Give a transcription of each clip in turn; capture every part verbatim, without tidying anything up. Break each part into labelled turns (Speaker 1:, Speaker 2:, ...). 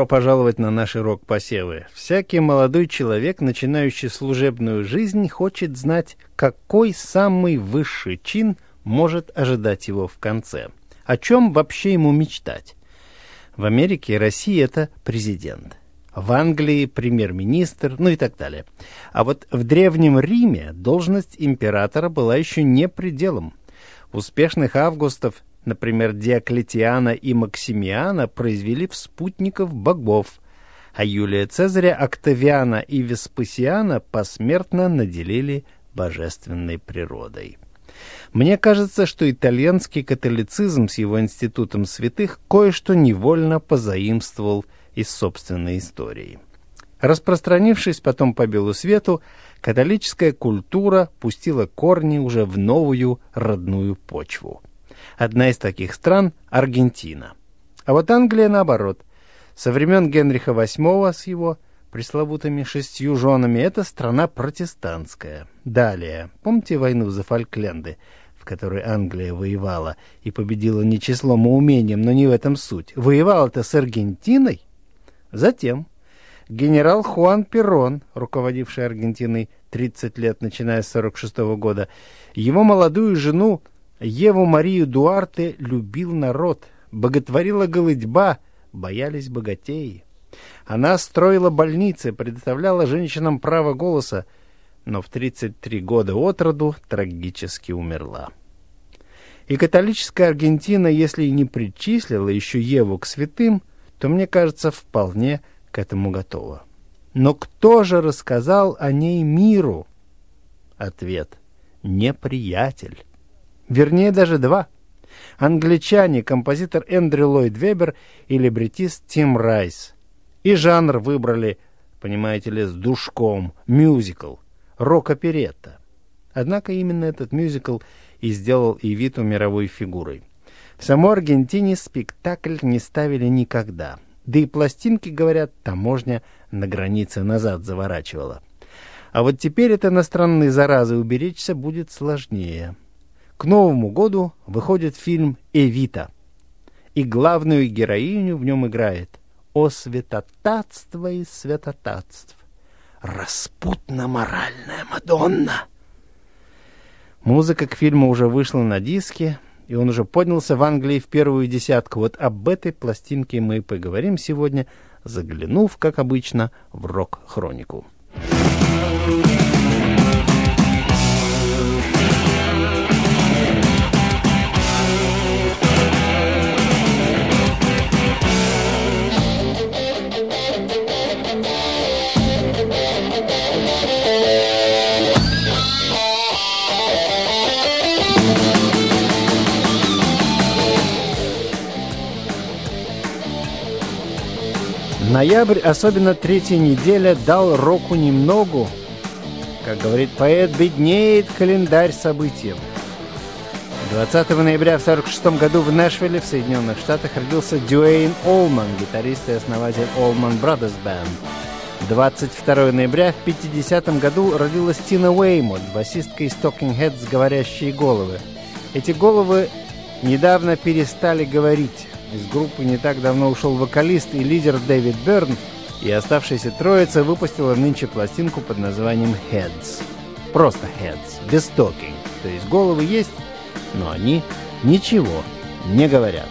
Speaker 1: Добро пожаловать на наши рок-посевы. Всякий молодой человек, начинающий служебную жизнь, хочет знать, какой самый высший чин может ожидать его в конце. О чем вообще ему мечтать? В Америке и России это президент. В Англии премьер-министр, ну и так далее. А вот в Древнем Риме должность императора была еще не пределом. Успешных Августов, например, Диоклетиана и Максимиана, произвели в спутников богов, а Юлия Цезаря, Октавиана и Веспасиана посмертно наделили божественной природой. Мне кажется, что итальянский католицизм с его институтом святых кое-что невольно позаимствовал из собственной истории. Распространившись потом по белу свету, католическая культура пустила корни уже в новую родную почву. Одна из таких стран – Аргентина. А вот Англия наоборот. Со времен Генриха восьмого с его пресловутыми шестью женами – это страна протестантская. Далее, помните войну за Фолкленды, в которой Англия воевала и победила не числом, а умением, но не в этом суть. Воевала-то с Аргентиной? Затем генерал Хуан Перрон, руководивший Аргентиной тридцать лет, начиная с сорок шестого года, его молодую жену Еву Марию Дуарте любил народ, боготворила голыдьба, боялись богатеи. Она строила больницы, предоставляла женщинам право голоса, но в тридцать три года от роду трагически умерла. И католическая Аргентина, если и не причислила еще Еву к святым, то, мне кажется, вполне к этому готова. Но кто же рассказал о ней миру? Ответ – неприятель. Вернее, даже два. Англичане, композитор Эндрю Ллойд Веббер и либретист Тим Райс. И жанр выбрали, понимаете ли, с душком, мюзикл, рок-оперетта. Однако именно этот мюзикл и сделал Эвиту мировой фигурой. В самой Аргентине спектакль не ставили никогда. Да и пластинки, говорят, таможня на границе назад заворачивала. А вот теперь от иностранной заразы уберечься будет сложнее. К Новому году выходит фильм «Эвита», и главную героиню в нем играет, о святотатство из святотатств, распутно-моральная Мадонна. Музыка к фильму уже вышла на диске, и он уже поднялся в Англии в первую десятку. Вот об этой пластинке мы и поговорим сегодня, заглянув, как обычно, в рок-хронику. Ноябрь, особенно третья неделя, дал року немногу. Как говорит поэт, беднеет календарь событий. двадцатого ноября в сорок шестом году в Нэшвилле в Соединенных Штатах родился Дюэйн Олман, гитарист и основатель Allman Brothers Band. двадцать второго ноября в пятидесятом году родилась Тина Уэймот, басистка из Talking Heads «Говорящие головы». Эти головы недавно перестали говорить. Из группы не так давно ушел вокалист и лидер Дэвид Бёрн, и оставшаяся троица выпустила нынче пластинку под названием Heads. Просто Heads, без talking. То есть головы есть, но они ничего не говорят.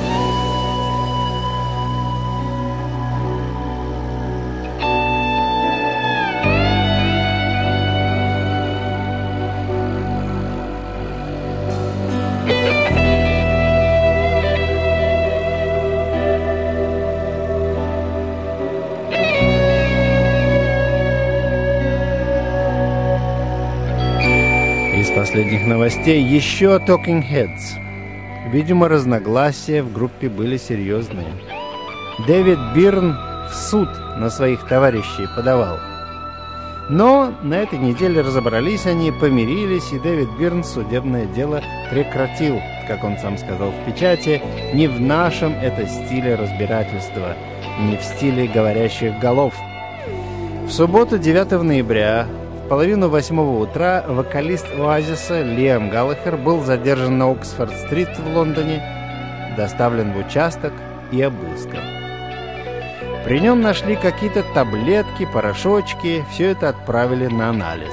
Speaker 1: Последних новостей еще Talking Heads. Видимо, разногласия в группе были серьезные. Дэвид Бирн в суд на своих товарищей подавал. Но на этой неделе разобрались они, помирились, и Дэвид Бирн судебное дело прекратил, как он сам сказал в печати, не в нашем это стиле разбирательства, не в стиле говорящих голов. В субботу, девятого ноября, в половину восьмого утра, вокалист Оазиса Лиам Галлахер был задержан на Оксфорд-стрит в Лондоне, доставлен в участок и обыскан. При нем нашли какие-то таблетки, порошочки, все это отправили на анализ.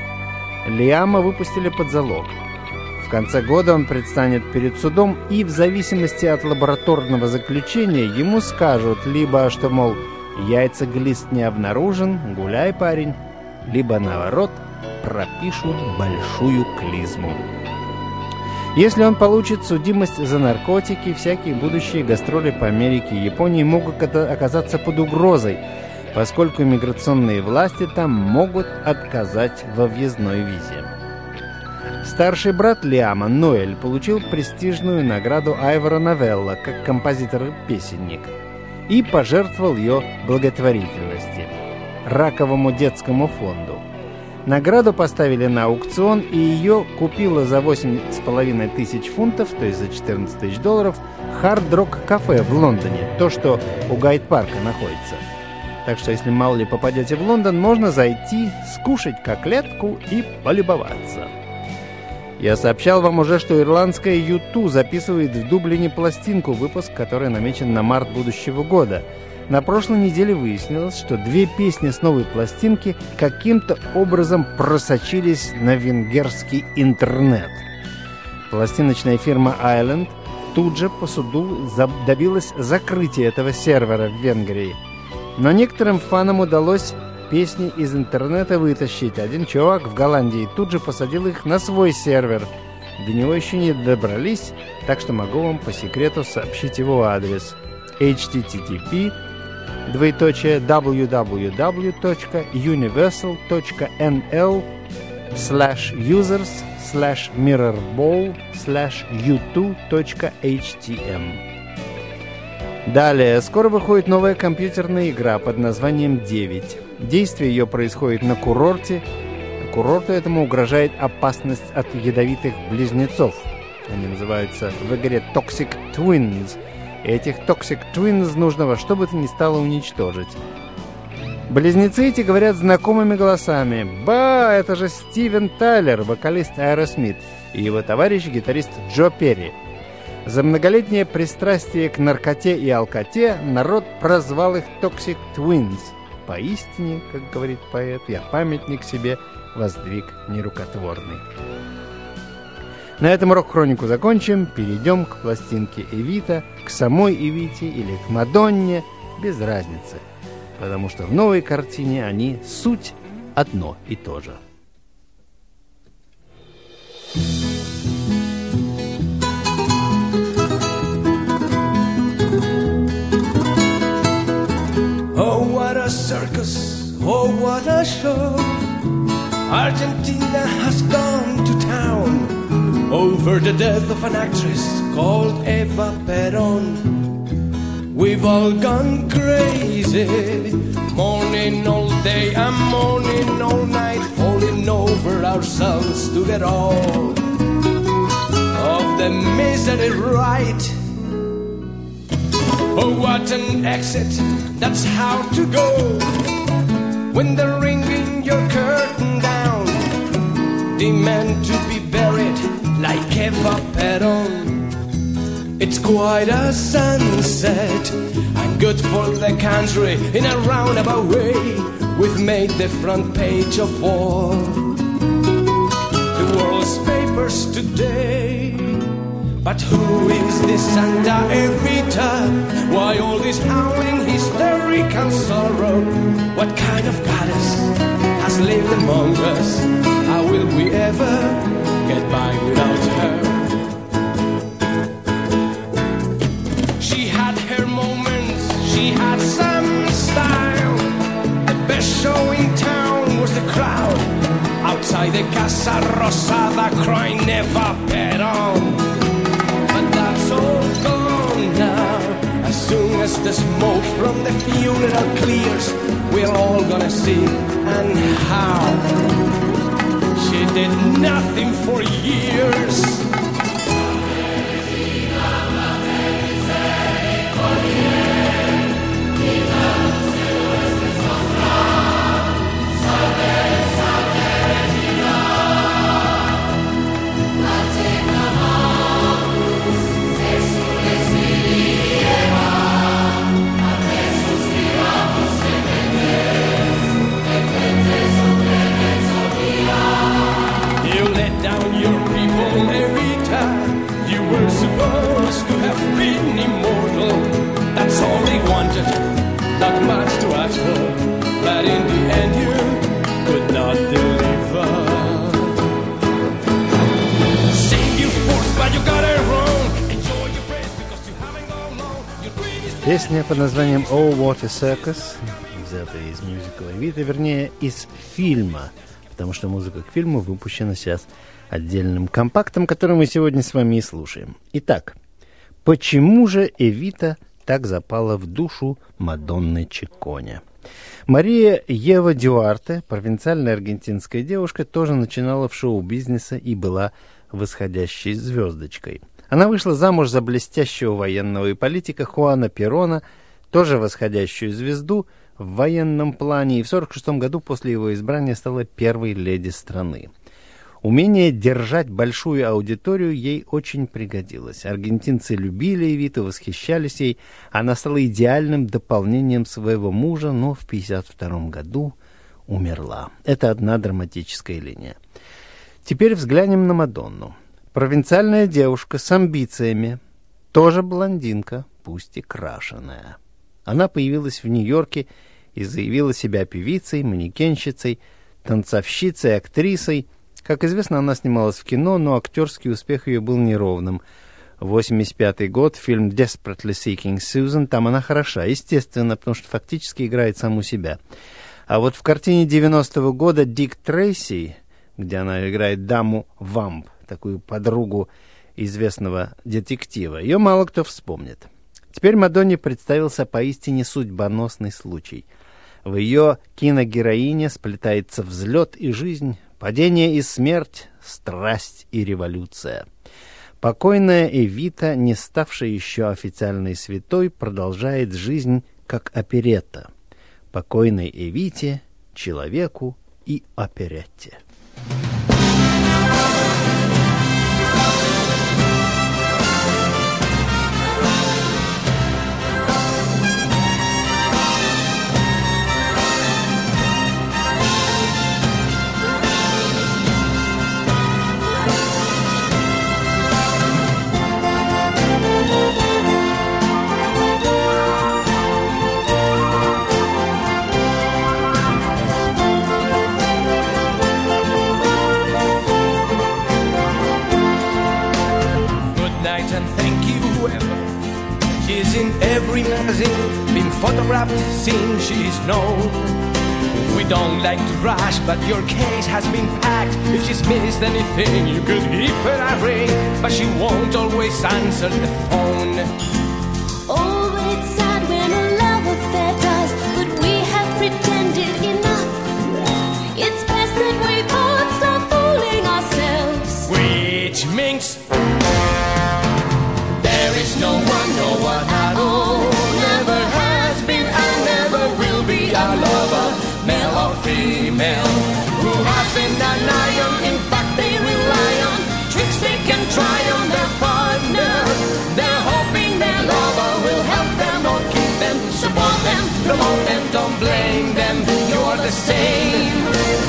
Speaker 1: Лиама выпустили под залог. В конце года он предстанет перед судом, и в зависимости от лабораторного заключения ему скажут либо, что, мол, яйцеглист не обнаружен, гуляй, парень, либо, наоборот, пропишут большую клизму. Если он получит судимость за наркотики, всякие будущие гастроли по Америке и Японии могут оказаться под угрозой, поскольку миграционные власти там могут отказать во въездной визе. Старший брат Лиама, Ноэль, получил престижную награду Айвора Новелла как композитор-песенник и пожертвовал ее благотворительности – раковому детскому фонду. Награду поставили на аукцион, и ее купила за восемь с половиной тысяч фунтов, то есть за четырнадцать тысяч долларов, Hard Rock кафе в Лондоне, то, что у Гайд-парка находится. Так что, если мало ли попадете в Лондон, можно зайти, скушать котлетку и полюбоваться. Я сообщал вам уже, что ирландская ю ту записывает в Дублине пластинку, выпуск которой намечен на март будущего года. На прошлой неделе выяснилось, что две песни с новой пластинки каким-то образом просочились на венгерский интернет. Пластиночная фирма Island тут же по суду добилась закрытия этого сервера в Венгрии. Но некоторым фанам удалось песни из интернета вытащить. Один чувак в Голландии тут же посадил их на свой сервер. До него еще не добрались, так что могу вам по секрету сообщить его адрес: эйч ти ти ти пи двоеточие дабл ю дабл ю дабл ю точка юниверсал точка эн эл слэш юзерс слэш миррорбол слэш ю ту точка эйч ти эм. Далее, скоро выходит новая компьютерная игра под названием девять. Действие ее происходит на курорте. Курорту этому угрожает опасность от ядовитых близнецов. Они называются в игре Toxic Twins. И этих Toxic Twins нужно во что бы то ни стало уничтожить. Близнецы эти говорят знакомыми голосами. Ба, это же Стивен Тайлер, вокалист Aerosmith, и его товарищ, гитарист Джо Перри. За многолетнее пристрастие к наркоте и алкоте народ прозвал их Toxic Twins. Поистине, как говорит поэт, я памятник себе воздвиг нерукотворный. На этом рок-хронику закончим, перейдем к пластинке Эвита, к самой Эвите или к Мадонне, без разницы, потому что в новой картине они суть одно и то же.
Speaker 2: Oh, what a circus, oh, what a show. Argentina has gone to town over the death of an actress called Eva Perón. We've all gone crazy, mourning all day and mourning all night, falling over ourselves to get all of the misery right. Oh, what an exit, that's how to go when they're ringing your curtain down. Demand to be buried like Eva Perón. It's quite a sunset and good for the country. In a roundabout way, we've made the front page of all the world's papers today. But who is this Santa Evita? Why all this howling, hysterical sorrow? What kind of goddess has lived among us? How will we ever get by without her? She had her moments, she had some style. The best show in town was the crowd outside the Casa Rosada crying Eva Perón. That's all gone now. As soon as the smoke from the funeral clears, we're all gonna see and how she did nothing for years.
Speaker 3: Jesús,
Speaker 2: not much to ask for, but in the end you could not deliver. Sing you forced, but you got it wrong. Enjoy your praise because you haven't gone long. Your dream is...
Speaker 1: Песня под названием «Oh, What a Circus», взятая из мюзикла «Эвита», вернее, из фильма, потому что музыка к фильму выпущена сейчас отдельным компактом, который мы сегодня с вами и слушаем. Итак, почему же «Эвита» так запала в душу Мадонны Чикконе? Мария Ева Дюарте, провинциальная аргентинская девушка, тоже начинала в шоу-бизнесе и была восходящей звездочкой. Она вышла замуж за блестящего военного и политика Хуана Перона, тоже восходящую звезду в военном плане, и в сорок шестом году после его избрания стала первой леди страны. Умение держать большую аудиторию ей очень пригодилось. Аргентинцы любили Эвиту, восхищались ей. Она стала идеальным дополнением своего мужа, но в пятьдесят втором году умерла. Это одна драматическая линия. Теперь взглянем на Мадонну. Провинциальная девушка с амбициями, тоже блондинка, пусть и крашеная. Она появилась в Нью-Йорке и заявила себя певицей, манекенщицей, танцовщицей, актрисой. Как известно, она снималась в кино, но актерский успех ее был неровным. восемьдесят пятый год, фильм «Desperately Seeking Susan», там она хороша, естественно, потому что фактически играет саму себя. А вот в картине девяностого года «Дик Трейси», где она играет даму Вамп, такую подругу известного детектива, ее мало кто вспомнит. Теперь Мадонне представился поистине судьбоносный случай. В ее киногероине сплетается взлет и жизнь, падение и смерть, страсть и революция. Покойная Эвита, не ставшая еще официальной святой, продолжает жизнь как оперетта. Покойной Эвите, человеку и оперетте.
Speaker 2: In every magazine, been photographed, seen, she's known. We don't like to rush, but your case has been packed. If she's missed anything, you could give her a ring, but she won't always answer the phone.
Speaker 3: Oh, but it's sad when a love affair does, but we have pretended enough. It's best that we both stop fooling ourselves.
Speaker 2: Which means there is no one, no one at all. Never has been and never will be a lover, male or female, who hasn't an iron. In fact, they rely on tricks they can try on their partner. They're hoping their lover will help them or keep them, support them, promote them, don't blame them. You're the same.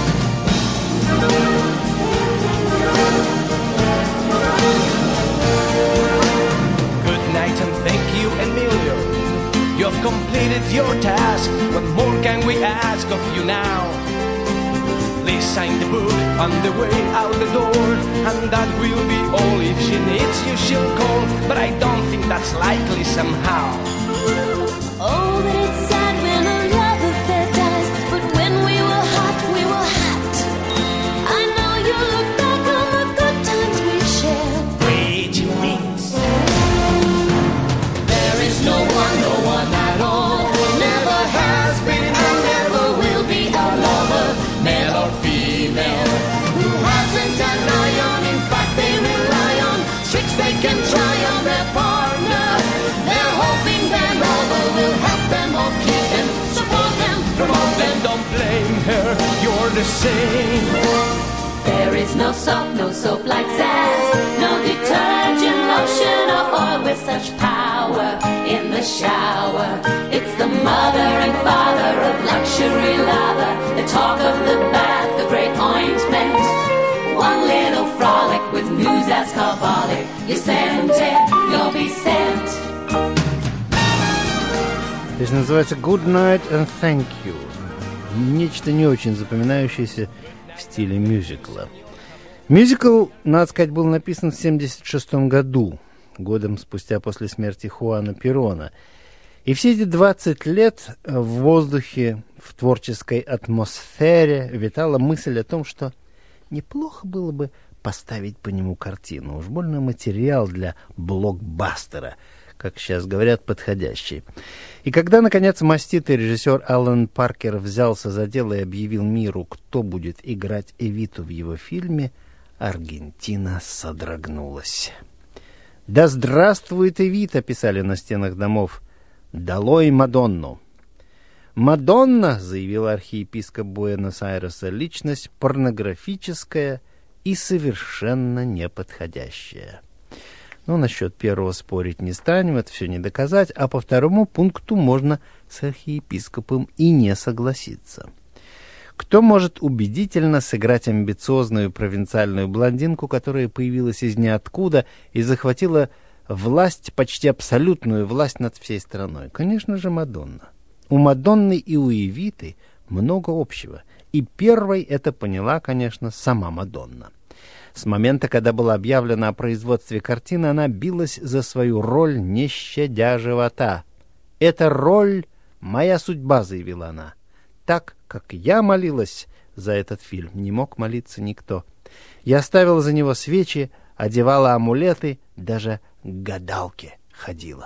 Speaker 2: And thank you, Emilio. You have completed your task. What more can we ask of you now? Please sign the book on the way out the door, and that will be all. If she needs you, she'll call, but I don't think that's likely somehow.
Speaker 3: Oh, but it's sad when a love affair dies, but when we were hot, we were hot. I know you look back on the good times we shared.
Speaker 2: Which means no one, no one at all. Never has been and never will be a lover, male or female, who hasn't an iron. In fact, they rely on tricks they can try on their partner. They're hoping their lover will help them or keep them, support them, promote them. Don't blame her, you're the same.
Speaker 3: There is no soap, no soap like Zaz, no detergent, lotion or oil with such power in the shower. It's the mother and father of luxury lather, the talk of the bath, the great ointment. One little frolic with news as carbolic. You sent it, you'll be sent.
Speaker 1: Песня называется «Good Night and Thank You». Нечто не очень запоминающееся в стиле мюзикла. Мюзикл, надо сказать, был написан в семьдесят шестом году, годом спустя после смерти Хуана Перона. И все эти двадцать лет в воздухе, в творческой атмосфере витала мысль о том, что неплохо было бы поставить по нему картину. Уж больно материал для блокбастера, как сейчас говорят, подходящий. И когда, наконец, маститый режиссер Алан Паркер взялся за дело и объявил миру, кто будет играть Эвиту в его фильме, Аргентина содрогнулась. «Да здравствует Эвита!» — писали на стенах домов. «Долой Мадонну!» «Мадонна», — заявил архиепископ Буэнос-Айреса, — личность порнографическая и совершенно неподходящая. Ну, насчет первого спорить не станем, это все не доказать, а по второму пункту можно с архиепископом и не согласиться. Кто может убедительно сыграть амбициозную провинциальную блондинку, которая появилась из ниоткуда и захватила власть, почти абсолютную власть над всей страной? Конечно же, Мадонна. У Мадонны и у Эвиты много общего. И первой это поняла, конечно, сама Мадонна. С момента, когда было объявлено о производстве картины, она билась за свою роль, не щадя живота. «Эта роль — моя судьба», — заявила она. «Так, как я молилась за этот фильм, не мог молиться никто. Я ставила за него свечи, одевала амулеты, даже к гадалке ходила».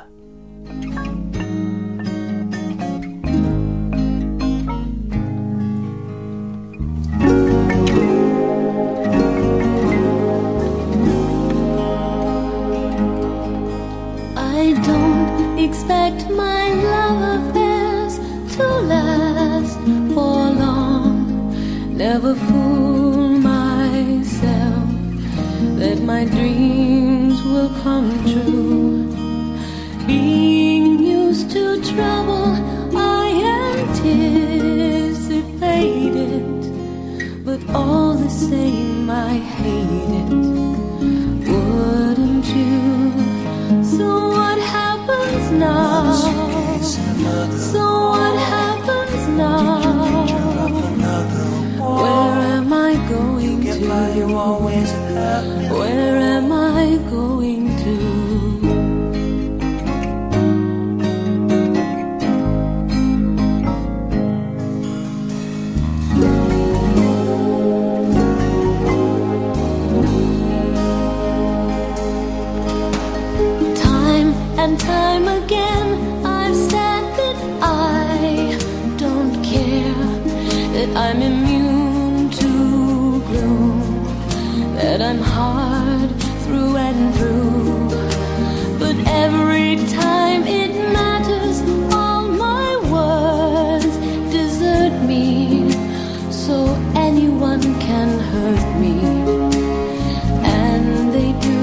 Speaker 3: Expect my love affairs to last for long. Never fool myself that my dreams will come true. Being used to trouble, I anticipate it, but all the same I hate it. Wouldn't you? So what happens now? So what happens now? Where am I going to? Where am I going to? And time again I've said that I don't care, that I'm immune to gloom, that I'm hard through and through. But every time it matters, all my words desert me, so anyone can hurt me. And they do.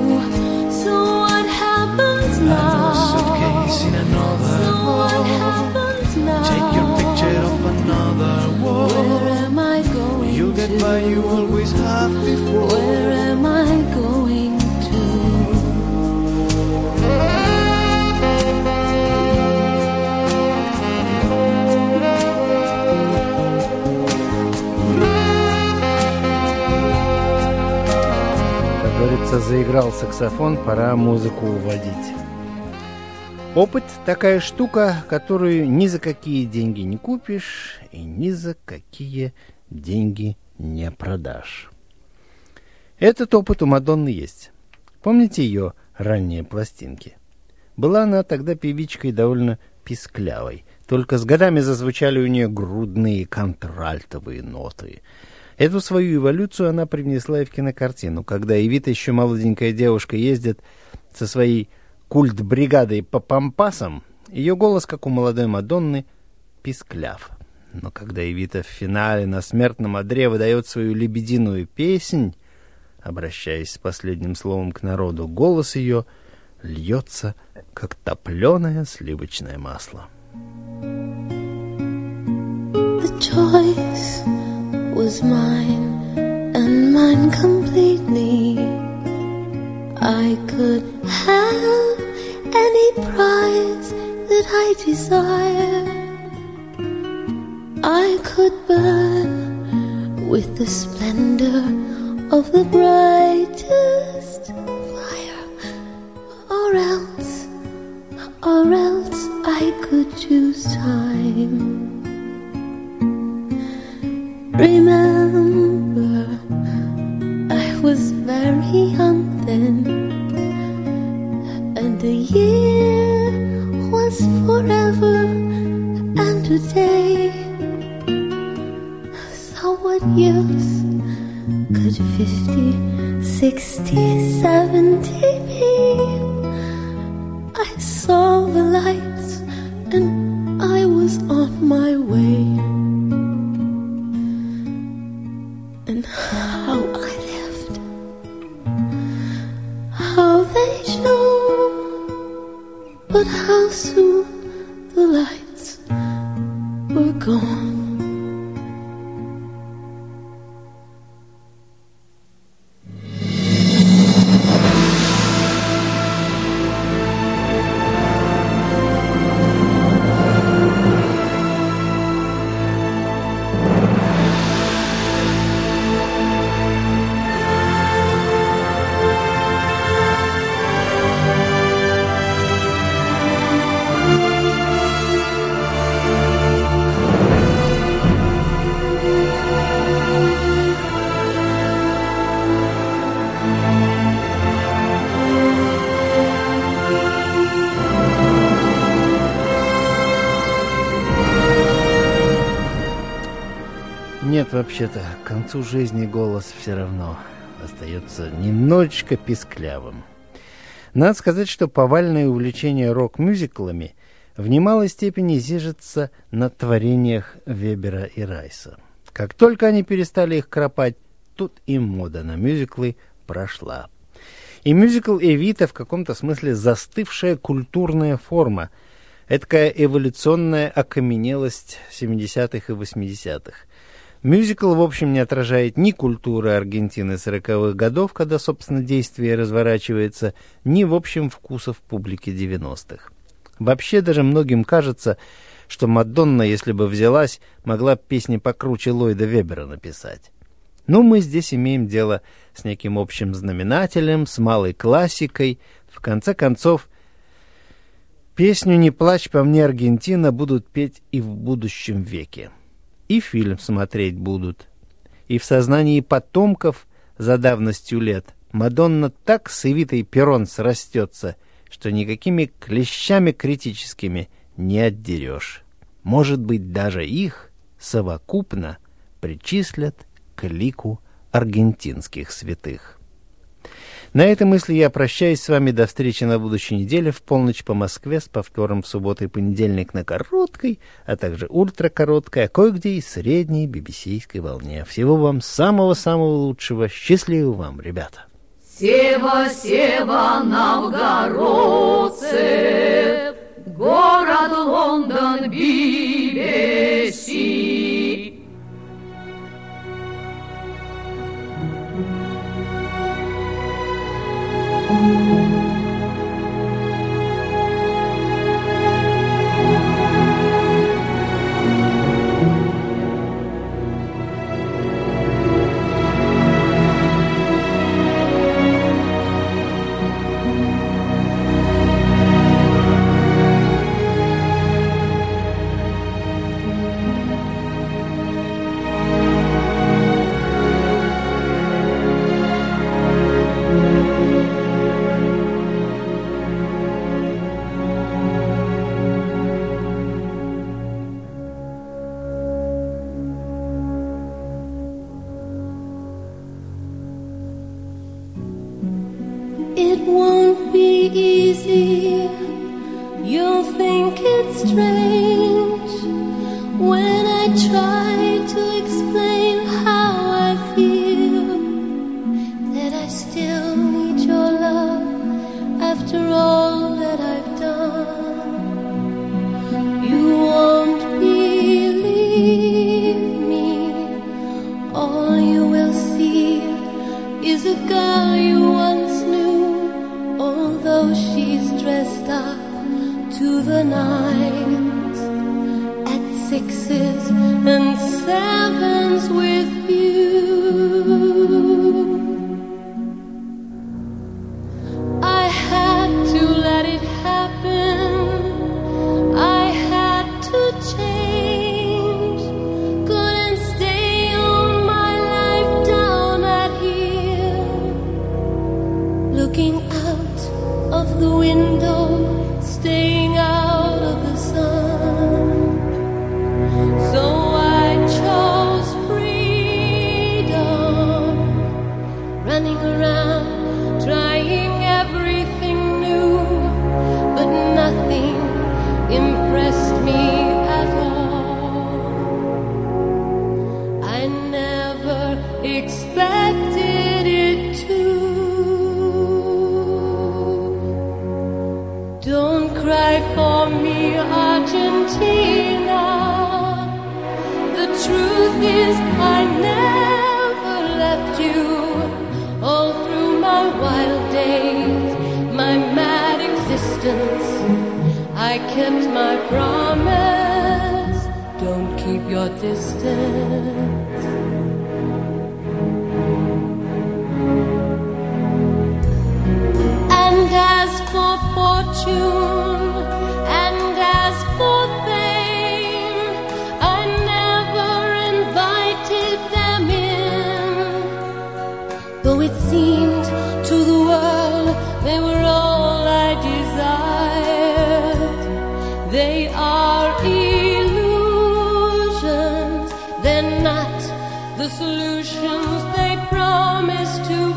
Speaker 2: Another suitcase in another world. Take your picture of another world.
Speaker 3: Where am I going?
Speaker 2: You'll get by, you always have before.
Speaker 3: Where am I going to?
Speaker 1: Как говорится, заиграл саксофон, пора музыку уводить. Опыт – такая штука, которую ни за какие деньги не купишь и ни за какие деньги не продашь. Этот опыт у Мадонны есть. Помните ее ранние пластинки? Была она тогда певичкой довольно писклявой, только с годами зазвучали у нее грудные контральтовые ноты. Эту свою эволюцию она привнесла и в кинокартину, когда Эвита, еще молоденькая девушка, ездит со своей культ-бригадой по пампасам, ее голос, как у молодой Мадонны, пискляв. Но когда Эвита в финале на смертном одре выдает свою лебединую песнь, обращаясь с последним словом к народу, голос ее льется, как топленое сливочное масло.
Speaker 3: The choice was mine, and mine completely. I could have any prize that I
Speaker 4: desire, I could burn with the splendor of the brightest fire, or else, or else I could choose time. Remember, I was very young then, and a year was forever and a day. So what use could fifty, sixty, seventy be? I saw the lights and I was on my way. And how I lived, how they shone, but how soon the lights were gone.
Speaker 1: Нет, вообще-то, к концу жизни голос все равно остается немножечко писклявым. Надо сказать, что повальное увлечение рок-мюзиклами в немалой степени зиждется на творениях Вебера и Райса. Как только они перестали их кропать, тут и мода на мюзиклы прошла. И мюзикл «Эвита» в каком-то смысле застывшая культурная форма, эдакая эволюционная окаменелость семидесятых и восьмидесятых. Мюзикл, в общем, не отражает ни культуры Аргентины сороковых годов, когда, собственно, действие разворачивается, ни, в общем, вкусов публики девяностых. Вообще, даже многим кажется, что Мадонна, если бы взялась, могла песни покруче Ллойда Вебера написать. Но мы здесь имеем дело с неким общим знаменателем, с малой классикой. В конце концов, песню «Не плачь по мне, Аргентина» будут петь и в будущем веке. И фильм смотреть будут. И в сознании потомков за давностью лет Мадонна так с Эвитой Перрон срастется, что никакими клещами критическими не отдерешь. Может быть, даже их совокупно причислят к лику аргентинских святых. На этой мысли я прощаюсь с вами до встречи на будущей неделе в полночь по Москве с повтором в субботу и понедельник на короткой, а также ультракороткой, а кое-где и средней би би си-ской волне. Всего вам самого-самого лучшего. Счастливо вам, ребята!
Speaker 3: Сева, Сева, новгородцы, город Лондон, би би си.
Speaker 4: It won't be easy, you'll think it's strange when I try to explain how I feel, that I still need your love after all that I've done. You won't believe me, all you will see is a girl you once knew, although she's dressed up to the nines, at sixes and sevens with you. I had to let it happen. I had to change. Couldn't stay on my life down at here, looking out of the window, staying out of the sun. So I chose freedom, running around, trying everything new, but nothing impressed me at all. I never expected it to. Don't cry for me, Argentina. The truth is I never left you. All through my wild days, my mad existence, I kept my promise. Don't keep your distance. And as for fortune, and as for fame, I never invited them in, though it seemed to the world they were all I desired. They are illusions, they're not the solutions they promised to